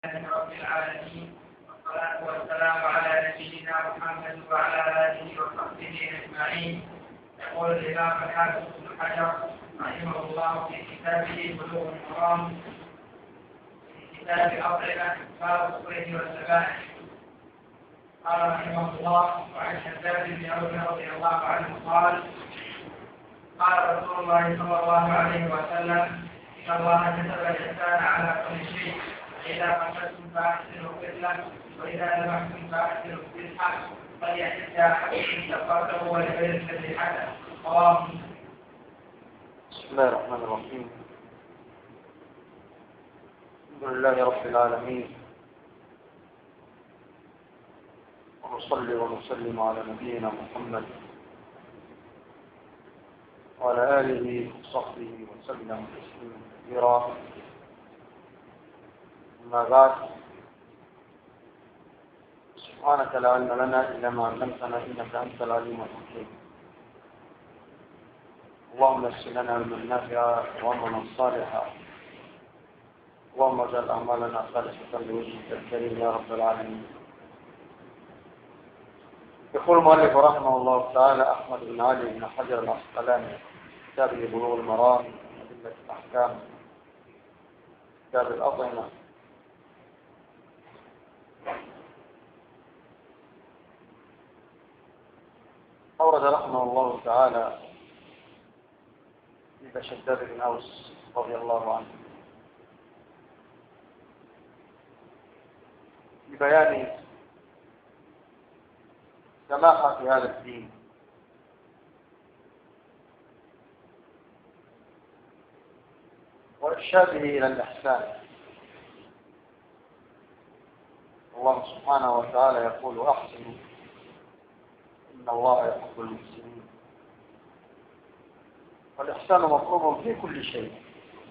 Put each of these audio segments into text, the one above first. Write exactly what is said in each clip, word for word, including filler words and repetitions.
رب العالمين، والصلاة والسلام على نبينا محمد وعلى آله وصحبه أجمعين. يقول الإمام الحافظ بن حجر رحمه الله في كتابه بلوغ المرام في كتاب أطعمة باب الصيد والذبائح. قال رحمه الله: وعن شداد بن عمر رضي الله عنه قال: قال رسول الله صلى الله عليه وسلم: إن الله كتب الإحسان على كل شيء، فإذا قتلتم فأحسنوا القتلة، وإذا ذبحتم فأحسنوا الذبح، فليحد أحدكم شفرته وليبين ذبيحته. رواه مسلم. بسم الله الرحمن الرحيم. الحمد لله رب العالمين، ونصلي ونسلم على نبينا محمد وعلى آله وصحبه وسلم تسليما كثيرا. أما بعد، سبحانك لا علم لنا إلا ما علمتنا إنك أنت العليم الحكيم. اللهم يسر لنا علما نافعا وعملا صالحا، اللهم اجعل أعمالنا خالصة لوجهك الكريم يا رب العالمين. يقول المؤلف رحمه الله تعالى أحمد بن علي بن حجر العسقلاني في كتابه بلوغ المرام أدلة الأحكام، كتاب الأطعمة: أورد رحمه الله تعالى إلى شداد بن أوس رضي الله عنه ببيان سماحة هذا الدين وإرشاده إلى الإحسان. الله سبحانه وتعالى يقول: أحسنوا إن الله يحب المحسنين. والإحسان مطلوب في كل شيء،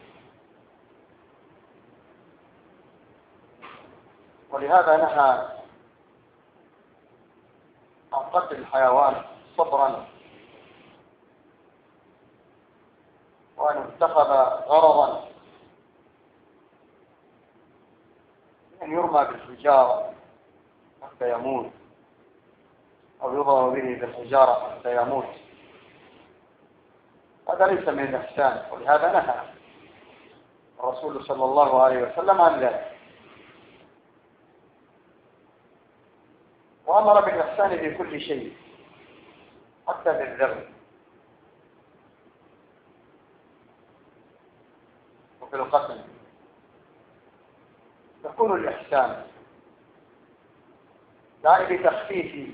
ولهذا نهى عن قتل الحيوان صبرا، وأن اتخذ غرضا أن يرمى بالحجارة حتى يموت، أو يضرب به بالحجارة حتى يموت. هذا ليس من الإحسان، ولهذا نهى الرسول صلى الله عليه وسلم عن ذلك، وأمر بالإحسان في كل شيء حتى بالذبح وفي القتل. يكون الإحسان يعني بتخفيف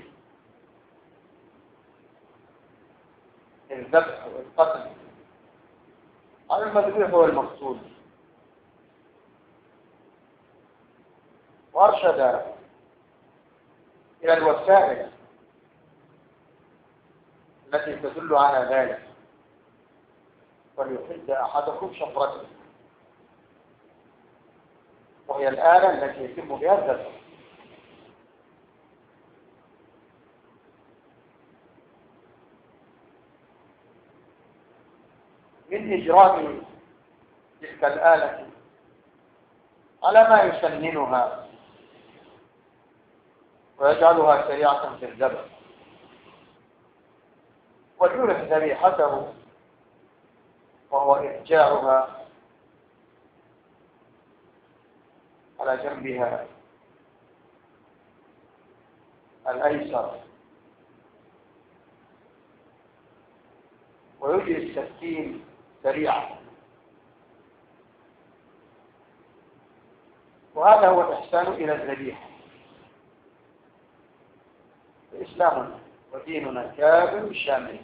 الذبح والقتل على المذبوح والمقتول. وأرشد إلى الوسائل التي تدل على ذلك: وليحد أحدكم شفرته، وهي الآلة التي يتم بها الذبح. من إجراء تلك الآلة على ما يسننها ويجعلها سريعة في الذبح، ويورث ذبيحته وهو إرجاعها على جنبها الأيسر، ويجري السكين سريعا. وهذا هو الإحسان إلى الذبيحة. إسلامنا وديننا كامل شامل،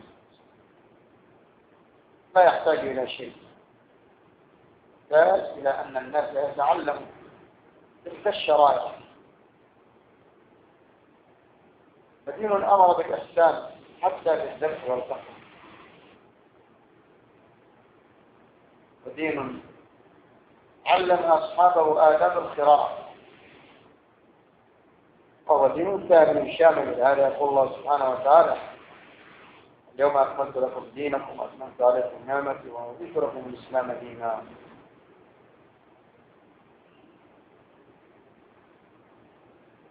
لا يحتاج إلى شيء، يحتاج إلى أن الناس يتعلموا تلك الشرائع. فدين أمر بالإحسان حتى بالذبح والقتل، ودين علم أصحابه آداب القراءة، وهو دين كامل شامل. هذا يقول الله سبحانه وتعالى: اليوم أكملت لكم دينكم وأتممت عليكم نعمتي ورضيت لكم الإسلام دينا.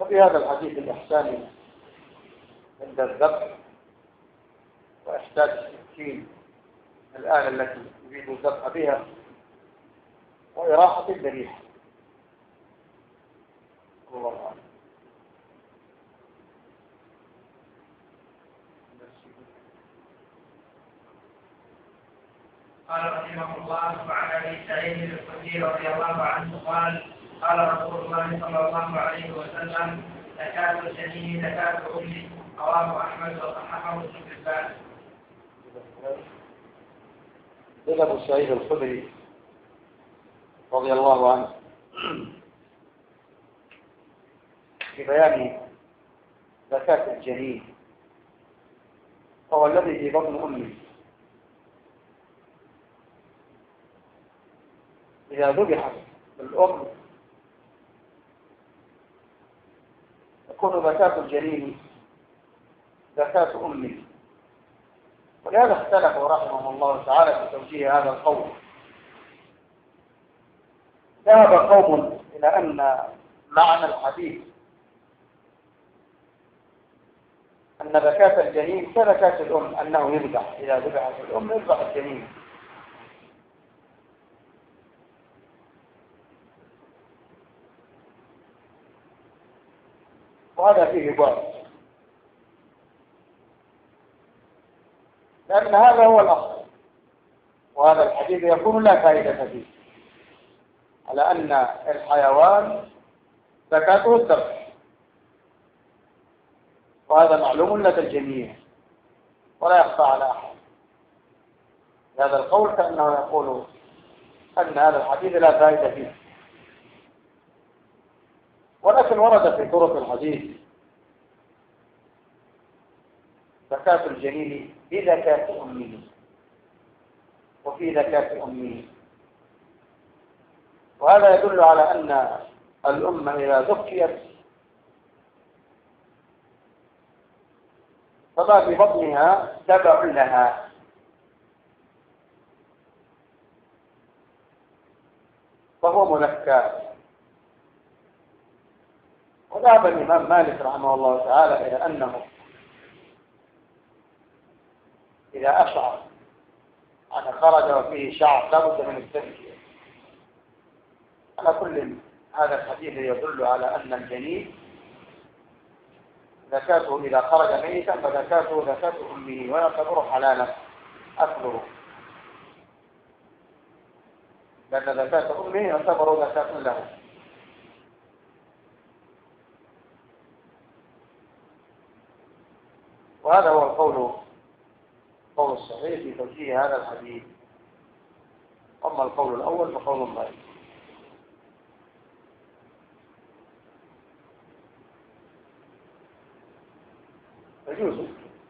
وفي هذا الحديث الإحسان عند الذبح وإحتاج السكين الآلة التي يريد الذبح بها وإراحة الذبيحة. الله أعلم. قال رحمه الله وعن ابي سعيد الخدري رضي الله عنه قال قال رسول الله صلى الله عليه وسلم زكاة الجنين زكاة أمي رواه أحمد وصححه ابن حبان. قال أبو سعيد الخدري رضي الله عنه في بيان زكاة الجنين هو الذي في بطن أمه إذا ذبحت الأم تكون زكاة الجنين زكاة أمه. ولهذا اختلفوا رحمه الله تعالى في توجيه هذا القول. ذهب قوم إلى أن معنى الحديث أن زكاة الجنين كزكاة الأم، أنه يذبح إذا ذبحت الأم يذبح الجنين. وهذا فيه بعد، لأن هذا هو الأصل، وهذا الحديث يكون لا فائدة فيه، على أن الحيوان زكاته الذبح، وهذا معلوم لدى الجميع ولا يخفى على أحد. هذا القول كأنه يقول أن هذا الحديث لا فائدة فيه، ولكن ورد في طرق الحديث زكاة الجنين بزكاة أمه وفي زكاة أمه. وهذا يدل على أن الأم إذا زكيت فما في بطنها تبع لها، فهو مزكى. وذهب الإمام مالك رحمه الله تعالى إلى أنه إذا أشعر أن خرج وفيه شعر لابد من التزكية. على كل هذا الحديث يدل على أن الجنين زكاته إذا خرج ميتا فزكاته زكاة أمه ويعتبر حلالا أكله، لأن زكاة أمه يعتبر زكاة له. وهذا هو القول القول الصحيح في توجيه هذا الحديث. أما القول الأول فقول مالك. يجوز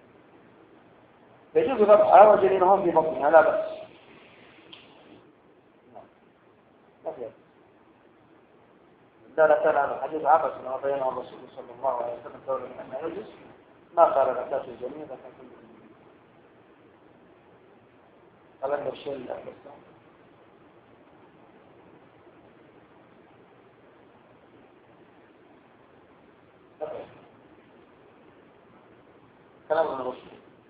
يجوز ذبحها وجنينهم في بطنها لا بأس. لا كان هذا الحديث عبث ما بينه الرسول صلى الله عليه وسلم قوله أنه يجوز، ما قال زكاة الجنين زكاة الجنين. فلم يرشد الأسلام. كلام الرسول.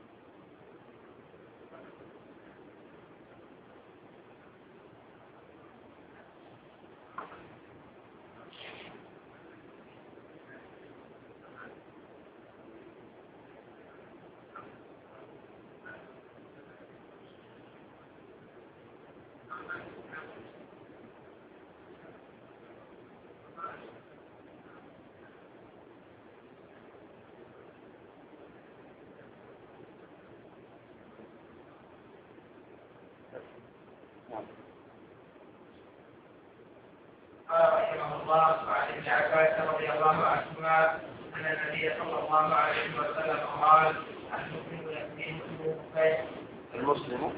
قال رحمه الله وعن ابن عباس رضي الله عنهما أن النبي صلى الله عليه وسلم قال المسلم يكفيه خير. المسلم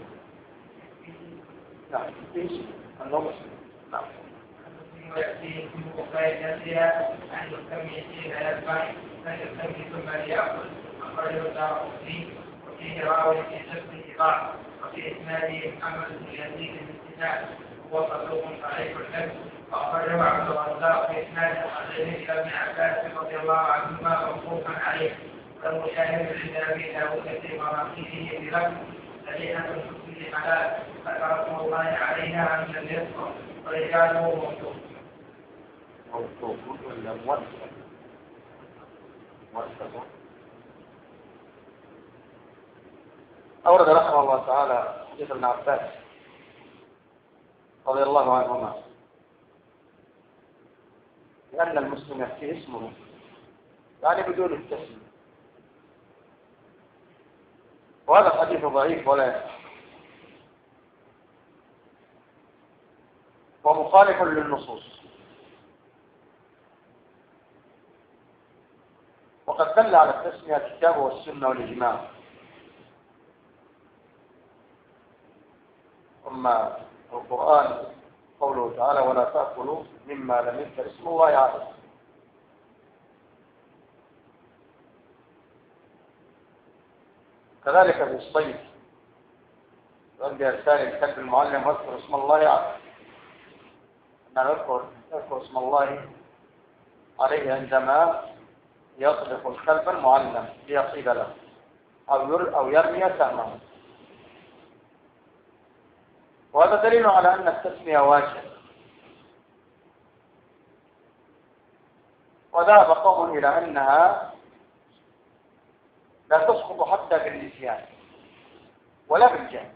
نعم أنه مسلم. نعم. المسلم يكفيه خير نفسها أن يكمل حين يذبح أن يكمل ثم ليأكل. أخرجه الدارقطني وفيه راوي في نفس الإيقاع وفي إسناده محمد بن يزيد بن سنان وهو صدوق صحيح الحفظ وأخرجه عبد الرزاق في إسناد الحسين إلى ابن عباس رضي الله عنهما موقوفا عليه، والمشاهد عند أبي داود في مراقبه بلفظ ذبيحة الحسن حلال ذكر رسول الله عليها أن لم يذكر ورجاله موثوق. موثوق ولا موثق؟ موثق. أورد رحمه الله تعالى حديث ابن عباس رضي الله عنهما لأن المسلم يأتي اسمه يعني بدون التسمية، وهذا الحديث ضعيف ولا يصح ومخالف للنصوص، وقد دل على التسمية الكتاب والسنة والإجماع. أما القرآن قوله تعالى ولا تأكلوا مما لم يذكر اسم الله عليه. كذلك في الصيد عند إرسال الكلب المعلم واذكر اسم الله عليه، أن يذكر يذكر اسم الله عليه عندما يطلق الكلب المعلم ليصيد له أو يرمي سهمه، وهذا دليل على أن التسمية واجب. وذهب قوم إلى أنها لا تسقط حتى بالنسيان ولا بالجهل،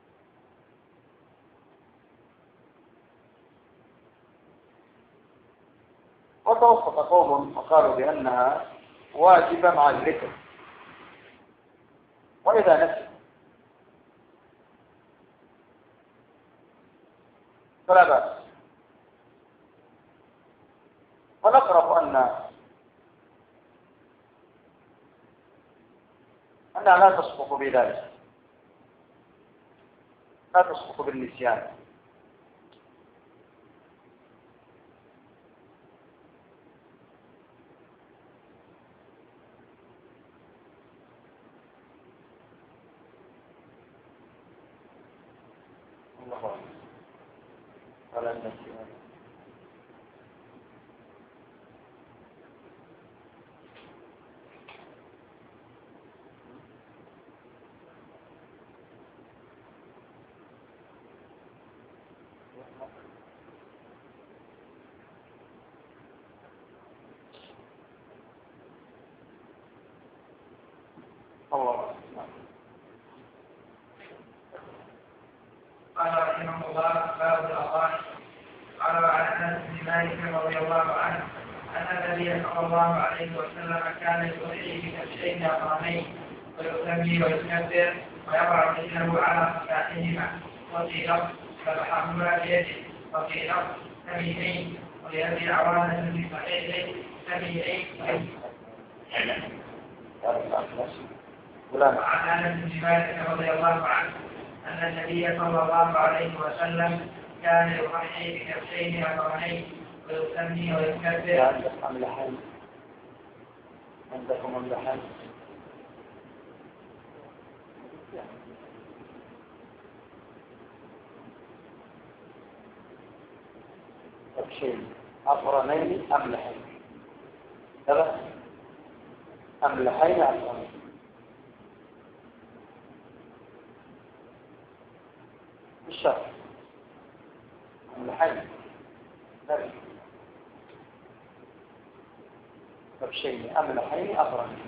وتوسط قوم فقالوا بأنها واجبة مع الذكر، وإذا نسي فلا بأس. ونقرأ أن أنها لا تسقط بذلك، لا تسقط بالنسيان. الله على النسيان. الله. قال رحمه الله باب الأضاحي. قال عن أنس بن مالك رضي الله عنه أن النبي صلى الله عليه وسلم كان يضحي بكبشين أقرنين ويسمي ويكبر ويضع رجله على صفاحهما، وفي لفظ ذبحهما بيده، وفي لفظ سميعين، ولأبي عوانة في صحيحه سميعين. وعن أنس بن مالك رضي الله عنه أن النبي صلى الله عليه وسلم كان يضحي بكبشين أقرنين ويسمي ويكبر. أملحين عندكم أملحين؟ كبشين أقرنين أملحين، هذا أملحين أقرنين. الشرط أملحين ذلك كبشين أملحين أقرنين.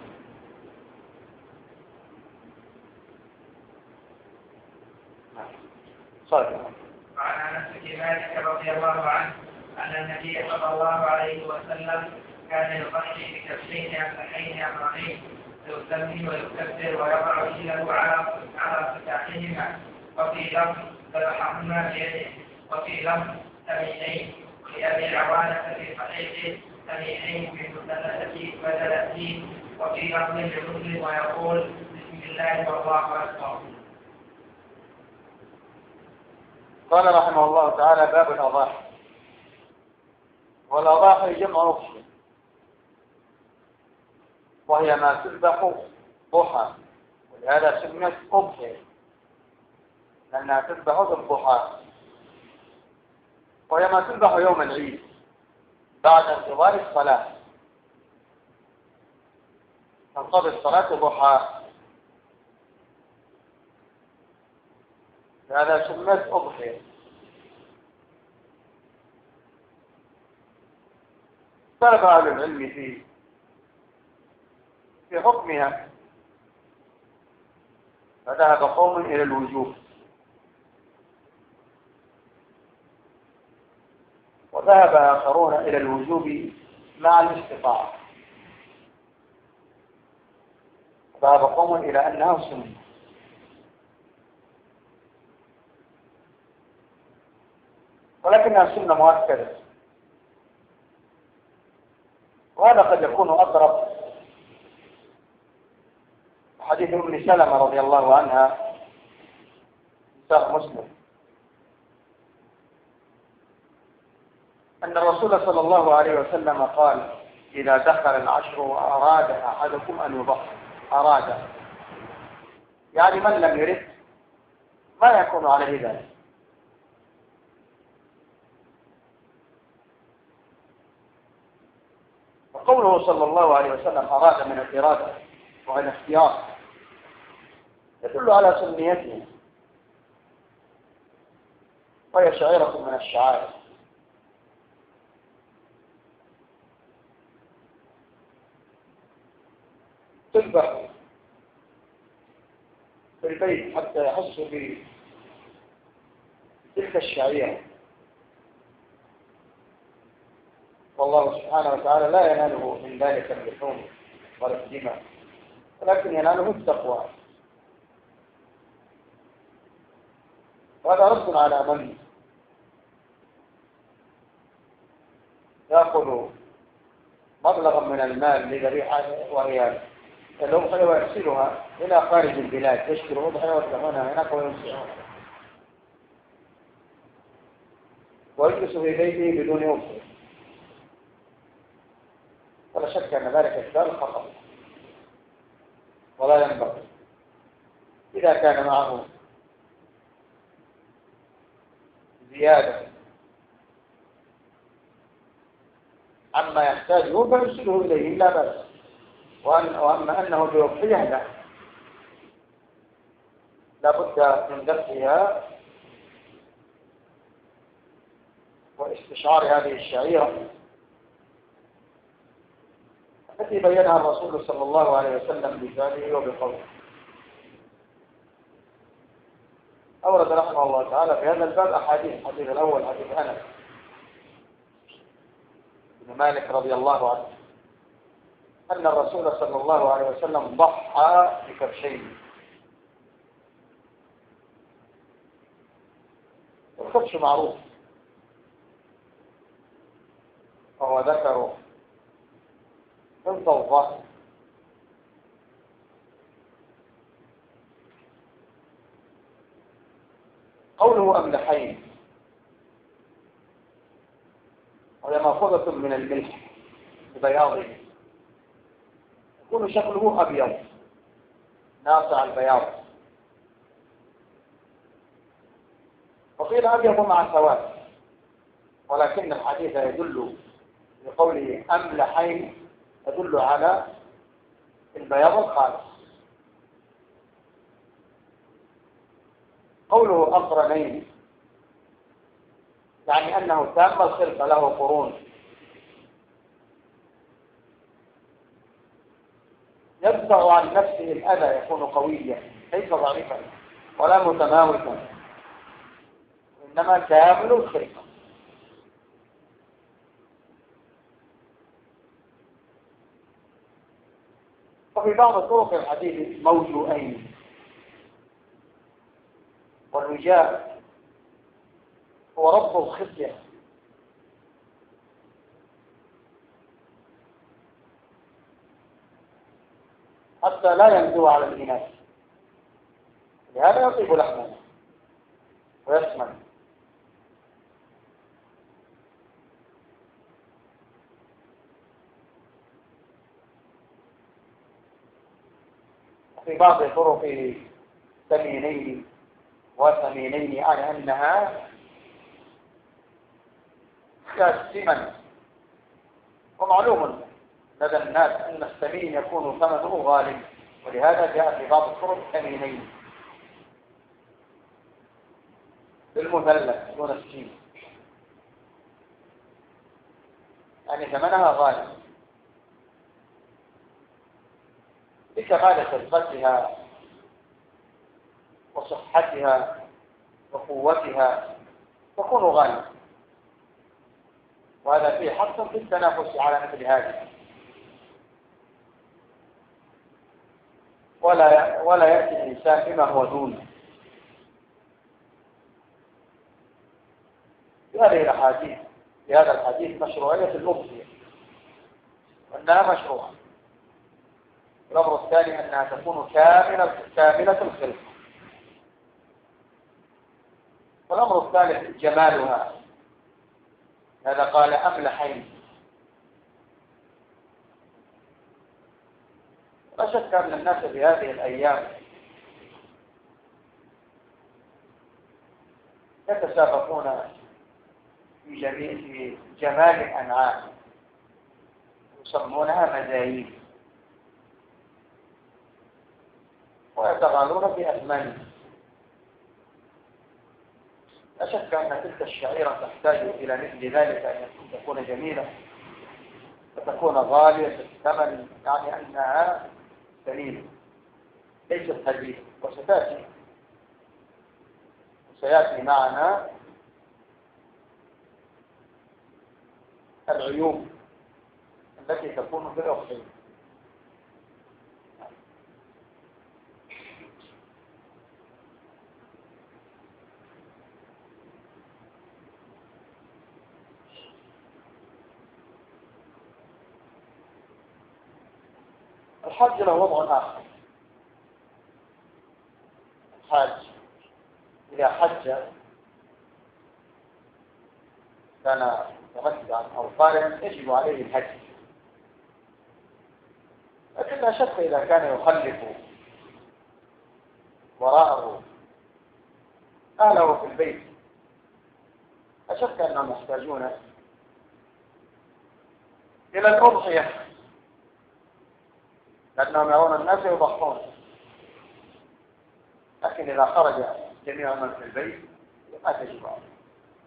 صحيح. وعن أنس بن مالك رضي الله عنه أن النبي صلى الله عليه وسلم كان يضحي بكبشين أملحين أقرنين ويسمي ويكبر ويضع رجله على على فتاحهما، وفي لفظ ذبحهما بيده، وفي لفظ سميعين، لأبي عوانة في صحيحه سميعين في مثلثة وثلاثين، وفي لفظ لمسلم ويقول بسم الله والله أكبر. قال رحمه الله تعالى باب الأضاحي. والأضاحي جمع أضحية، وهي ما تذبح ضحى، ولهذا سميت أضحية لأنها تذبح بالضحى. وهي ما تذبح يوم العيد بعد انتظار الصلاة، تنقضي الصلاة ضحى، هذا سمت أضحية. اختلف أهل العلم في في حكمها، فذهب قوم إلى الوجوب، وذهب آخرون إلى الوجوب مع الاستطاعة، ذهب قوم إلى أنها سنة. ولكنها سنة مؤكدة، وهذا قد يكون أقرب حديث ام سلمة رضي الله عنها نساء مسلم أن الرسول صلى الله عليه وسلم قال: إذا دخل العشر وأراد أحدكم أن يضحي، أراد يعني من لم يرد ما يكون عليه ذلك. وقوله صلى الله عليه وسلم أراد من الإرادة وعن اختيار يدل على سنيته، وهي شعيرة من الشعائر. تذبح في البيت حتى يحس بتلك الشعيرة، والله سبحانه وتعالى لا يناله من ذلك اللحوم ولا الدماء، ولكن يناله التقوى. وهذا رد على من يأخذ مبلغا من المال لذبيحة وهي الأضحية ويرسلها إلى خارج البلاد، يشتري أضحية ويذبحونها هناك ويوزعونها، ويجلس في بيته بدون أضحية. ولا شك أن ذلك الفعل خطأ ولا ينبغي. إذا كان معه زيادة عما يحتاجه فيرسله إليه لا بأس، وأما أنه بيضحية لا، لابد من ذبحها واستشعار هذه الشعيرة التي بينها الرسول صلى الله عليه وسلم بفعله وبقوله. أورد رحمه الله تعالى في هذا الباب أحاديث. الحديث الأول حديث أنس بن مالك رضي الله عنه أن الرسول صلى الله عليه وسلم ضحى بكبشين. الكبش معروف وهو ذكر انت الظهر، قوله أملحين وهي مأخوذة من الملح ببياضه، يكون شكله أبيض ناصع البياض، وقيل أبيض مع سواد، ولكن الحديث يدل بقوله أملحين يدل على البياض الخالص. قوله أقرنين يعني أنه تام الخلق له قرون، يدفع عن نفسه الأذى، يكون قويا ليس ضعيفا ولا متماوتا، إنما كامل الخلق. وفي بعض طرق الحديث موجوئين، والوجاء هو رب الخصية، حتى لا ينزو على الإناث، لهذا يطيب لحمه ويسمن. في بعض طرق ثمينين وثمينين على أنها كالثمن. ومعلوم لدى الناس أن الثمين يكون ثمنه غالي، ولهذا جاء في بعض الطرق ثمينين بالمثلث دون السين، يعني ثمنها غالي لكمال خلقتها وصحتها وقوتها تكون غالية، وهذا فيه حث في التنافس على مثل هذه. ولا ولا يأتي الإنسان بما هو دونه. في هذه الأحاديث في هذا الحديث مشروعية الأضحية وأنها مشروعة. الأمر الثاني أنها تكون كاملة كاملة الخلق. والأمر الثالث جمالها، هذا قال أملحين. لا شك أن الناس في هذه الأيام يتسابقون في جميع في جمال الأنعام، يسمونها مزايين، ويتغالون بأثمانها. لا شك أن تلك الشعيرة تحتاج إلى مثل ذلك، أن تكون جميلة وتكون غالية الثمن، يعني أنها سليمة ليست هدية. وستأتي وسيأتي معنا العيوب التي تكون في الأضحية. الحج له وضع آخر. الحاج إذا حج كان متمتعا أو قارنا يجب عليه الحج، لكن لا شك إذا كان يخلف وراءه أهله في البيت لا شك أنهم يحتاجون إلى الأضحية، لأنهم يرون الناس يضحون. لكن إذا خرج جميع من في البيت ما تجب عليه.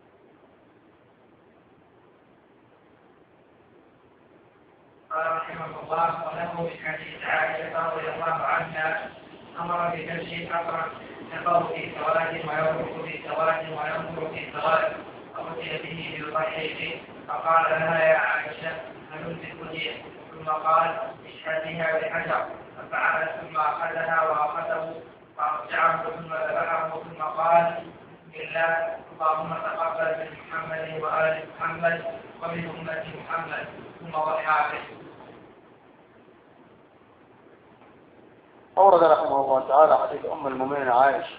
قال رحمه الله: وله من حديث عائشة رضي الله عنها أمر بكبش أقرأ يقر في سواد وينظر في سواد وينظر في سواد، فأتي به بالضحية فقال لها: يا عائشة هل تكوني؟ ثم قال: اشهديها بحجر. ففعلت ثم أخذها وأخذه فأرجعه ثم ذبحه ثم قال: بسم الله اللهم تقبل من محمد وآل محمد ومن أمة محمد، ثم ضحى به. أورد رحمه الله تعالى حديث أم المؤمنين عائشة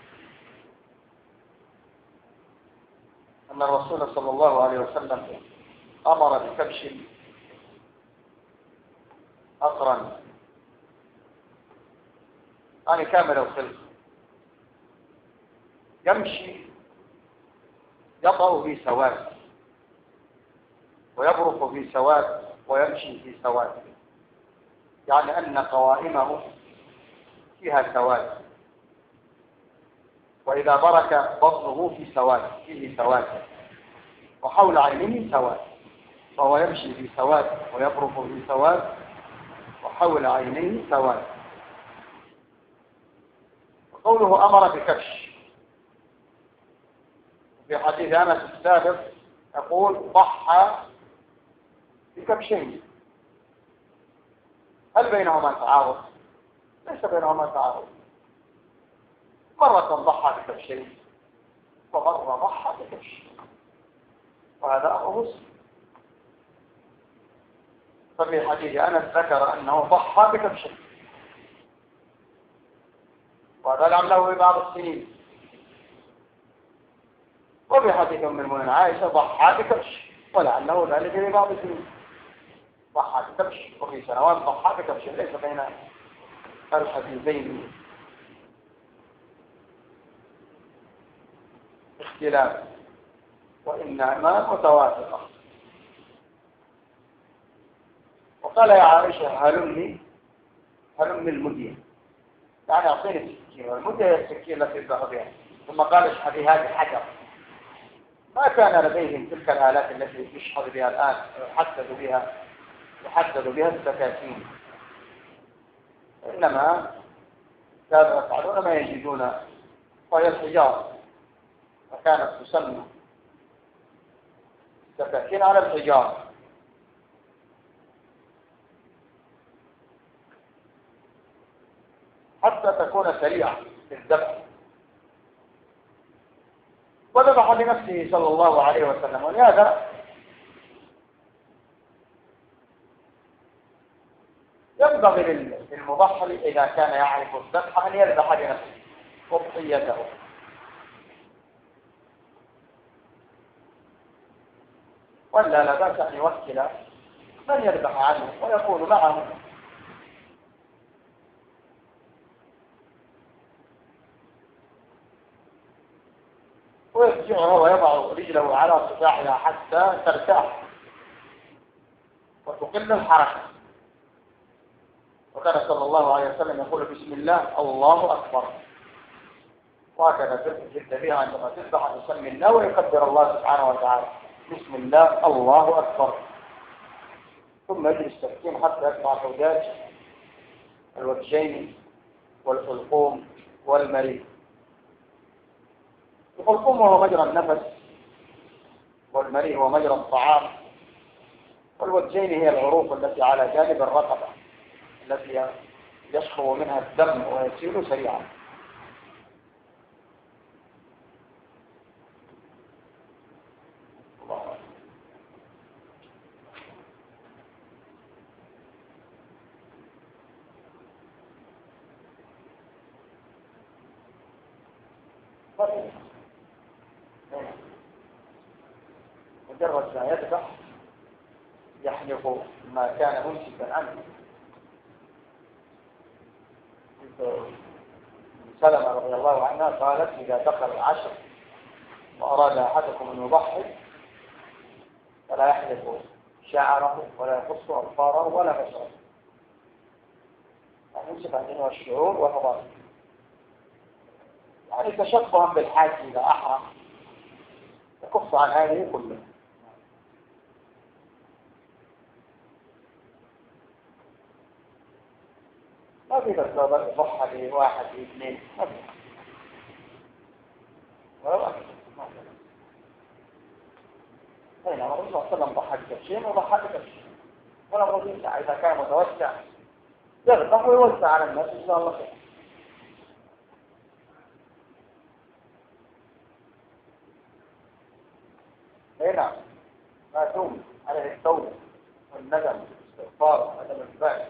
أن الرسول صلى الله عليه وسلم أمر بكبش أقرن، يعني كامل الخلق، يمشي يطأ في سواد ويبرق في سواد ويمشي في سواد، يعني أن قوائمه فيها سواد، وإذا برك بطنه في سواد فيه سواد، وحول عينه سواد، فهو يمشي في سواد ويبرق في سواد وحول عينيه سواد. وقوله أمر بكبش في حديث أنس السابق يقول: ضحى بكبشين. هل بينهما تعارض؟ ليس بينهما تعارض. مرة ضحى بكبشين ومرة ضحى بكبش، وهذا أمر مسلم. ففي حديث أنس ذكر أنه ضحى بكبشين، وهذا لعله في بعض السنين. وفي حديث أم المؤمنين عائشة ضحى بكبش، ولعله ذلك في بعض السنين. ضحى بكبش وفي سنوات ضحى بكبش، ليس بين الحديثين اختلاف. وإنما متوافقة. وقال يا عائشة هلمني هلمني المدية، يعني أعطيني السكين، والمدية هي السكين التي يذبح بها. ثم قال اشحذي هذه حجر. ما كان لديهم تلك الآلات التي يشحذ بها الآن يحدد بها يحدد بها السكاكين، إنما كانوا يفعلون ما يجدون، وهي الحجارة، وكانت تسمى السكاكين على الحجارة. حتى تكون سريعة في الذبح. وذبح بنفسه صلى الله عليه وسلم. ولهذا ينبغي للمضحي إذا كان يعرف الذبح أن يذبح بنفسه وضحيته، ولا لا بأس أن يوكل من يذبح عنه ويكون معه. ويرجعها ويضع رجله على صفاحها حتى ترتاح وتقل الحركة. وكان صلى الله عليه وسلم يقول بسم الله الله أكبر، وهكذا في الذبيحة عندما تذبح يسمي الله ويكبر الله سبحانه وتعالى بسم الله الله أكبر، ثم يجري السكين حتى يقطع حجاج الوجهين والحلقوم والمريء. الحلقوم هو مجرى النفس، والمريء هو مجرى الطعام، والوجهين هي العروق التي على جانب الرقبة التي يشخو منها الدم ويسيل سريعا. مجرد ما يذبح يحلق ما كان ممسكا عنه. سلمة رضي الله عنها قالت إذا دخل العشر وأراد أحدكم أن يضحي فلا يحلق شعره ولا يقص أظفاره ولا بشره، يعني يمسك عنه الشعور والنظافة، يعني تشبها بالحاج إذا أحرم يكف عن هذه كلها. ما في بس لو ضحى بواحد باثنين ما في ولا أين الرسول صلى الله عليه وسلم ضحى بكبشين وضحى بكبشين، ولا الرسول إذا كان متوسع يغضح ويوسع على الناس إن شاء الله خير. هنا ما توم عليه التوبة والندم والاستغفار وعدم الفعل.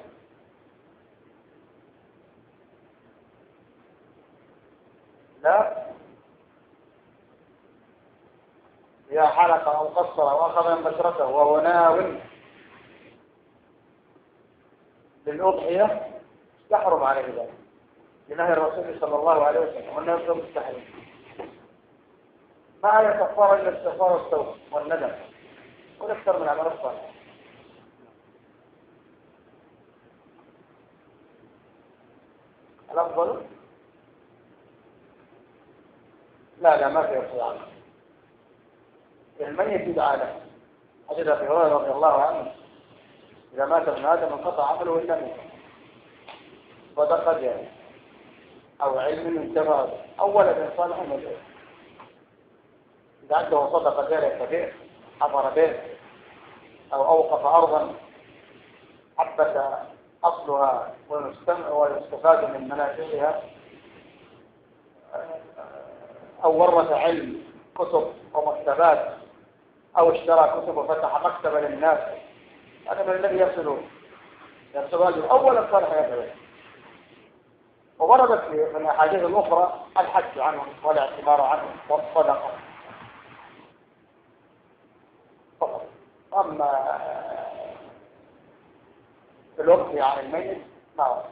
لا إذا حلق أو قصر أو أخذ من بشرته وهو ناوٍ للأضحية يحرم عليه ذلك لنهي الرسول صلى الله عليه وسلم وأنه يطلب التحريم. ما يكفر إلا الاستغفار والتوبة والندم والأكثر من عمل الصالح. الأفضل لا لا ما في ارتياح. الميت يدعى له. حديث أبي هريرة رضي الله عنه إذا مات ابن آدم انقطع عمله إلا منه صدقة جارية أو علم ينتفع به أو ولد صالح مدعو. إذا عنده صدقة جارية كبير حفر بيت أو أوقف أرضا حبت أصلها ويستمع ويستفاد من منافعها أو ورث علم كتب ومكتبات أو اشترى كتب وفتح مكتبة للناس، هذا من الذي يصل يصل أولا صالح يدعو. ووردت في الأحاديث الأخرى الحج عنهم والاعتمار عنهم والصدقة فقط. أما في الوقت عن الميت ما هو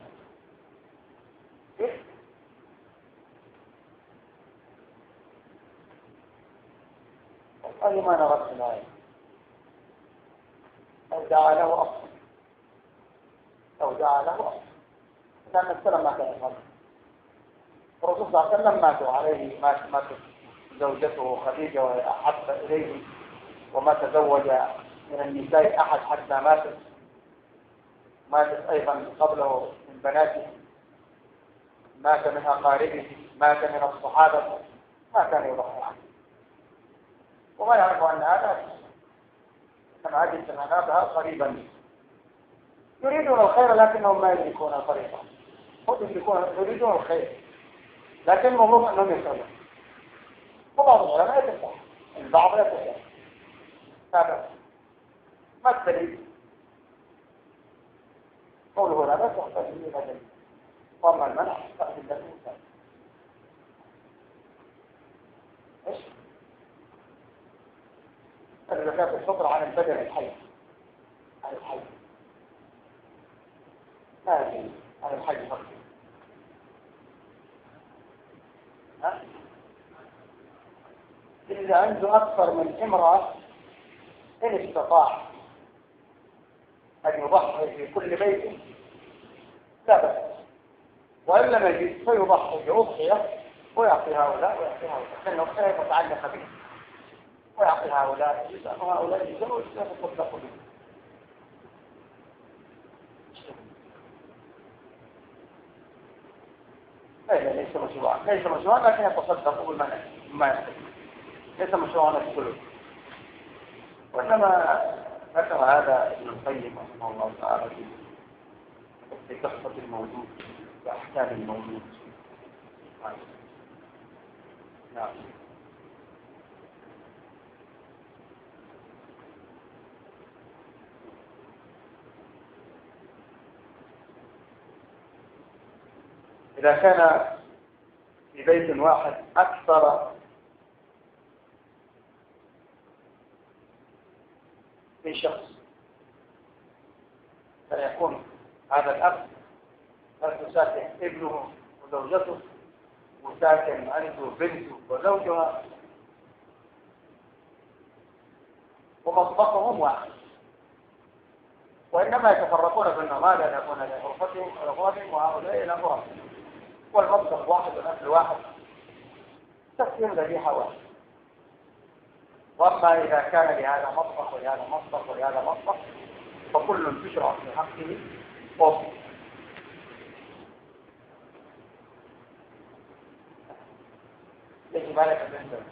والله ما نرى الآية أو دعا له أصلا أو دعا له أصلا لأن السلام ما كان يفعل الرسول صلى الله عليه وسلم ماتوا عليه مات ماتت زوجته خديجة وهي أحب إليه وما تزوج من النساء أحد حتى ماتت ماتت أيضا قبله من بناته مات من أقاربه مات من الصحابة ما كان يضحي عنه وما يعرف أن هذا أن هذه السمانات قريبا يريدون الخير لكنهم ما يدركون الطريقة هم يريدون الخير لكن المفروض أنهم يفعلون وبعض العلماء يتفعل البعض يتفعل هذا ما الدليل قوله لا بس يحتاج إلى دليل وأما المنع فقد الدليل إيش؟ الزكاة الفطر عن البدن الحي عن الحي لا يجوز عن الحي فقط ها؟ إذا عنده أكثر من امرأة إن استطاع أن يضحي في كل بيت لا بأس وإن لم يجد فيضحي بأضحية ويعطي هؤلاء ويعطي هؤلاء لأنه خير متعلق به ويعطي هؤلاء جزء وهؤلاء جزء ويصدقوا به لا ليس مشروعا ليس مشروعا لكن يتصدقوا بما ما يحتاج ليس مشروعا الكل وإنما ذكر هذا ابن القيم رحمه الله تعالى في قصة الموجود وأحكام الموجود نعم إذا كان في بيت واحد أكثر من شخص فيكون هذا الأب ساكن ابنه وزوجته وساكن عنده بنته وزوجها ومطبخهم واحد وإنما يتفرقون في النهار لأن يكون لغرفتهم ولغرفتهم وهؤلاء إلى غرفتهم والمطبخ واحد والأكل واحد تسليم ذبيحة واحد وأما إذا كان لهذا مطبخ ولهذا مطبخ ولهذا مطبخ فكل تشرع في حقه وصف يجب عليك أن تنتبه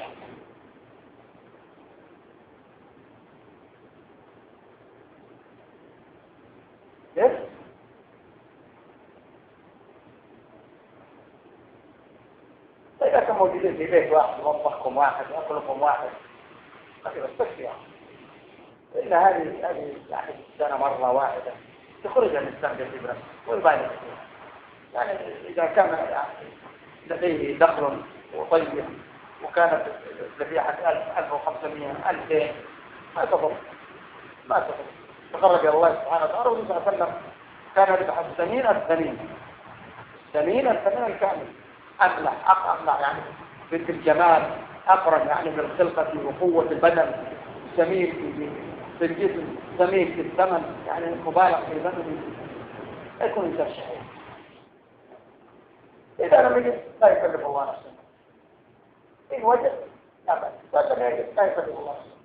ليش؟ إذا كان موجودين في بيت واحد مطبخكم واحد أكلكم واحد قد تكفي إن هذه هذه يعني السنة مرة واحدة تخرج الإنسان بالإبرة والبالغ يعني إذا كان يعني لديه دخل وطيب وكانت ذبيحة ألف ألف وخمسمائة ألفين ما تضر ما تضر تخرج الله سبحانه وتعالى والنبي صلى الله عليه وسلم كان يذبح السمين السمين السمين السمين الكامل أملح أملح يعني بنت الجمال أقرب يعني بالخلقة وقوة البدن سمين في الجسم سمين في الثمن يعني مبالغ في بدنه يكون إنسان شحيح إذا لم يجد لا يكلف الله نفسه إن وجد لا بأس فلم يجد لا يكلف الله نفسه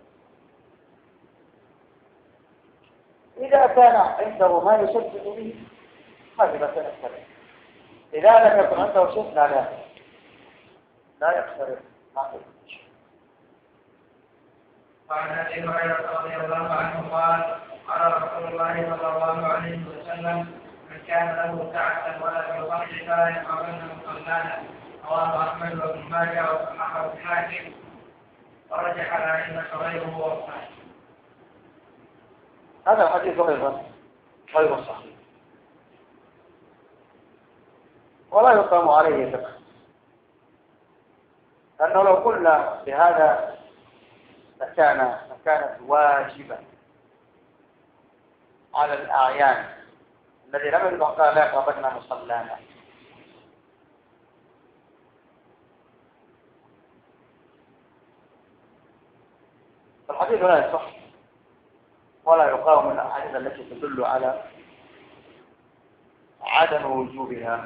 إذا كان عنده ما يشبه به هذه مسألة كبيرة إذا لم يكن عنده شيء لا لا لا يقترب ما في وعن ابي هريره رضي الله عنه قال قال رسول الله صلى الله عليه وسلم من كان له سعه ولا يصلي فلا يقربن مصلانا رواه احمد وابن ماجه وصححه الحاكم ورجح الائمه غيره وصححه. هذا الحديث ايضا غير صحيح ولا يقام عليه فقه لأنه لو قلنا بهذا لكان لكانت واجبة على الأعيان الذي لم يبقى قال لا يقربن مصلانا الحديث لا يصح ولا يقاوم من الأحاديث التي تدل على عدم وجوبها.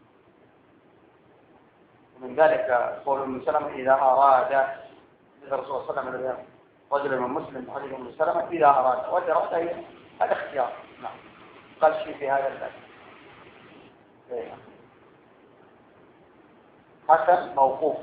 ومن ذلك قول ابن سلمة إذا أراد الرسول صلى الله عليه وسلم رجل من مسلم حديث ابن سلمة إذا أراد والإرادة هي الاختيار. نعم قال شيء في هذا الباب حسن موقوف.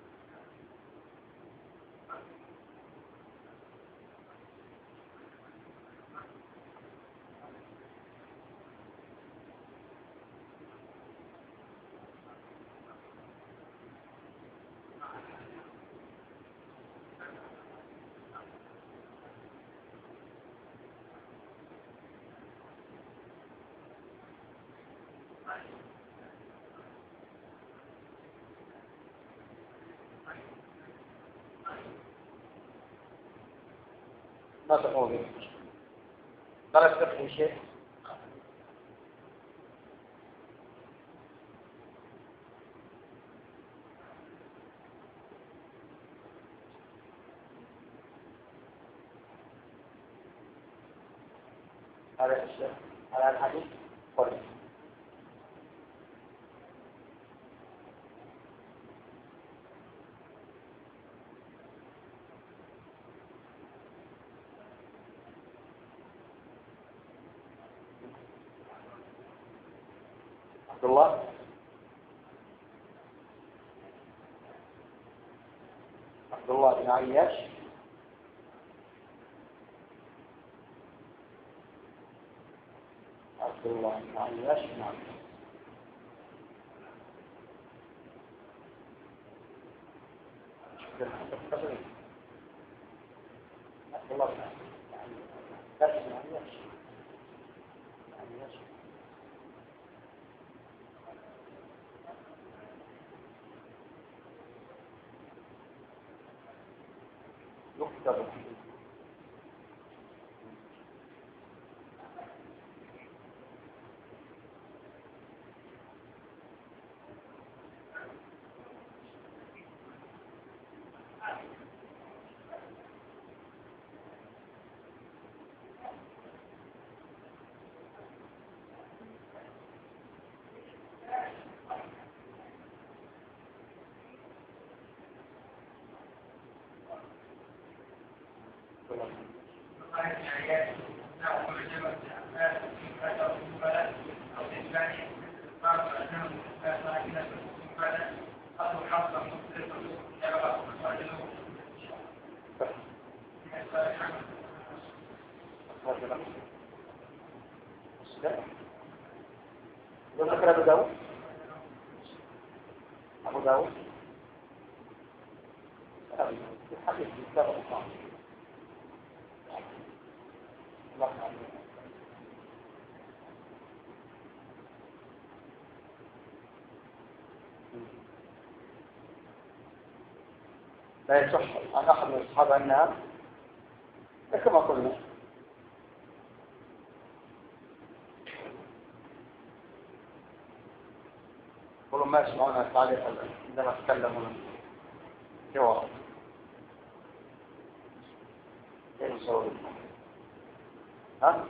ما تقول به درس فقه شيء هذا الشيء على الحديث قل عبد الله عبد الله بن عياش عبد الله بن عياش نعم عبد الله بن عياش يكتب ذكر أبو داود أبو داود الحديث كتاب الإسلام لا يصح عن أحد من الصحابة أنها كما قلنا قولوا ما يسمعون التعليق عندما تكلمون سوا كيف نسوي ها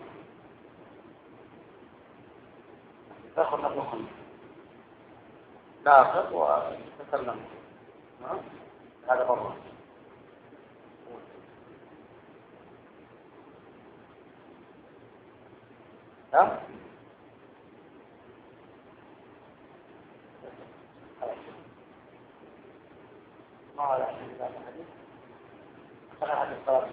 تاخذ نقلهم ناخذ وتكلم ها هذا بره ها ما على هذا الحديث أنا حديث صلاة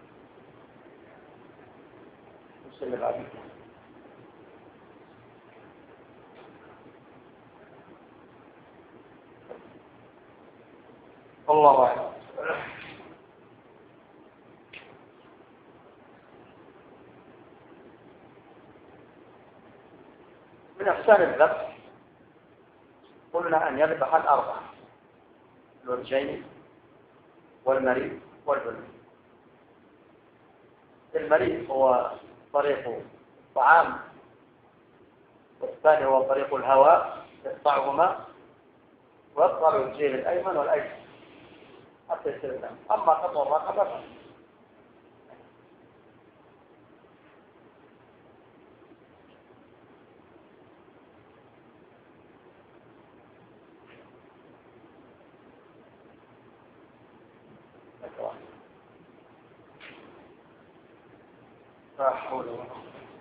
مسلم العبيد الله أعلم. من أحسان الذبح قلنا أن يذبح الأربعة الورجين والمريض والبلد. المريض هو طريق الطعام والثاني هو طريق الهواء يقطعهما ويقطع الجيل الأيمن والأيسر حتى يصير الدم. أما قطع الرقبة لا حول ولا قوة.